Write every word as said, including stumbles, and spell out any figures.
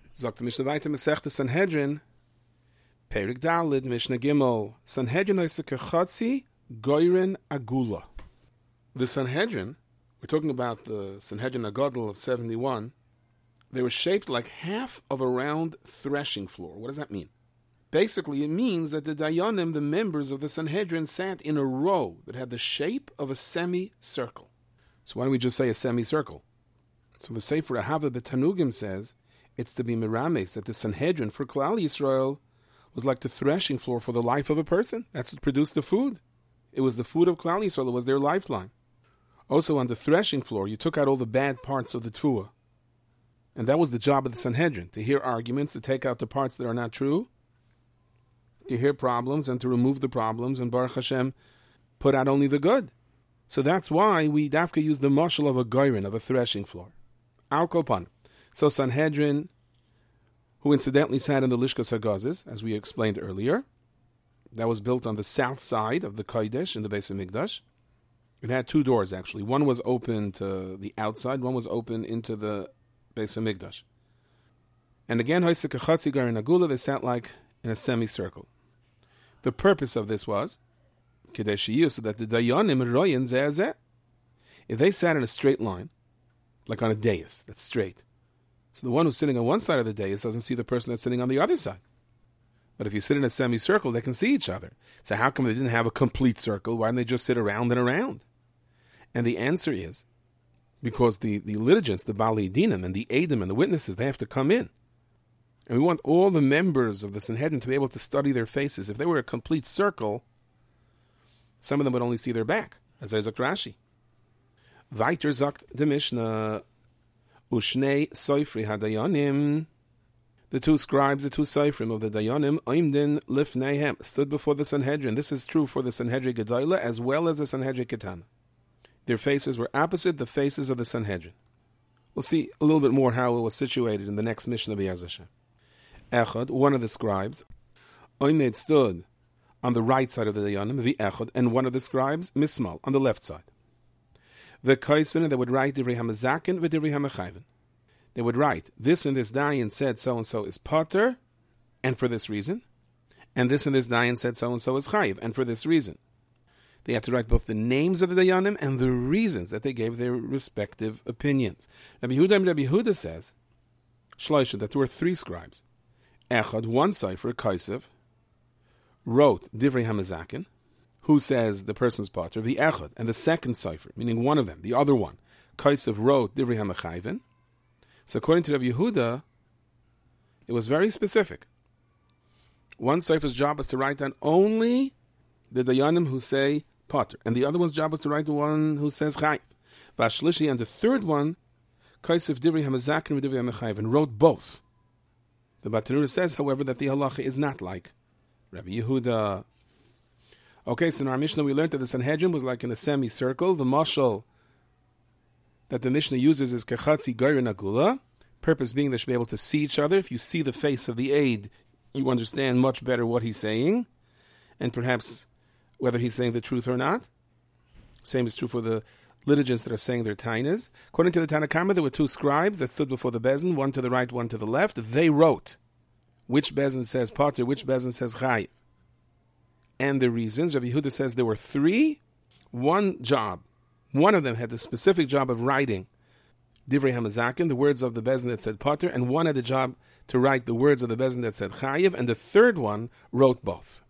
Sagt the Mishnah weiter, Masechta Sanhedrin, Perik Dalid, Mishnah Gimel, Sanhedrin is kechatzi goyren agula. The Sanhedrin, we're talking about the Sanhedrin Agadol of seventy-one, they were shaped like half of a round threshing floor. What does that mean? Basically, it means that the Dayanim, the members of the Sanhedrin, sat in a row that had the shape of a semicircle. So why don't we just say a semicircle? So the Sefer Ahava B'Tanugim says it's to be mirames that the Sanhedrin for Klal Yisrael was like the threshing floor for the life of a person. That's what produced the food. It was the food of Klal Yisrael. It was their lifeline. Also on the threshing floor, you took out all the bad parts of the Tfuah. And that was the job of the Sanhedrin, to hear arguments, to take out the parts that are not true, to hear problems and to remove the problems, and Baruch Hashem, put out only the good. So that's why we dafka use the mashal of a goyren, of a threshing floor. Al Kolpan. So Sanhedrin, who incidentally sat in the Lishkas Hagazes, as we explained earlier, that was built on the south side of the Kodesh in the Beis HaMikdash. It had two doors, actually. One was open to the outside, one was open into the Beis HaMikdash. And again, they sat like in a semicircle. The purpose of this was so that the Dayanim royin zeh zeh. If they sat in a straight line, like on a dais that's straight, so the one who's sitting on one side of the dais doesn't see the person that's sitting on the other side. But if you sit in a semicircle, they can see each other. So how come they didn't have a complete circle? Why didn't they just sit around and around? And the answer is because the, the litigants, the Bali Dinim and the Adim and the witnesses, they have to come in. And we want all the members of the Sanhedrin to be able to study their faces. If they were a complete circle, some of them would only see their back, as I sagt Rashi. Weiter sagt the Mishnah, Ushnei Soifri Hadayanim. The two scribes, the two Soifrim of the Dayanim, Oimdin Lifneihem, stood before the Sanhedrin. This is true for the Sanhedrin Gedola as well as the Sanhedrin Ketana. Their faces were opposite the faces of the Sanhedrin. We'll see a little bit more how it was situated in the next Mishnah B'Yaz Hashem. Echad, one of the scribes, Oimed stood on the right side of the Dayanim, the Echad, and one of the scribes, Mismal, on the left side. The Kaisvin, they would write Divrei HaMazakin with Divrei HaMechayvin. They would write, this and this Dayan said so-and-so is Potter, and for this reason. And this and this Dayan said so-and-so is Chayiv, and for this reason. They had to write both the names of the Dayanim and the reasons that they gave their respective opinions. Rabbi Yehuda, Rabbi Yehuda says, Shloisha, that there were three scribes. Echad, one cipher, Kaisev, wrote Divrei HaMazakin, who says the person's Potter, the Echad, and the second cipher, meaning one of them, the other one, Kaisev wrote Divrei HaMechayvin. So according to Rabbi Yehuda, it was very specific. One cipher's job was to write down only the Dayanim who say Potter, and the other one's job was to write the one who says Chayiv. Vashlishi, and the third one, Kaisev Divrei HaMazakin and Divrei HaMechayvin, wrote both. The Batanura says, however, that the halacha is not like Rabbi Yehuda. Okay, so in our Mishnah we learned that the Sanhedrin was like in a semicircle. The mashal that the Mishnah uses is kechatzi goyren agula, purpose being they should be able to see each other. If you see the face of the aide, you understand much better what he's saying, and perhaps whether he's saying the truth or not. Same is true for the litigants that are saying their tainas. According to the Tanna Kama, there were two scribes that stood before the bezin, one to the right, one to the left. They wrote which bezin says Potter, which bezin says Chayiv. And the reasons, Rabbi Yehuda says there were three. One job, one of them had the specific job of writing Divrei HaMazakin, the words of the bezin that said Potter, and one had the job to write the words of the bezin that said Chayiv, and the third one wrote both.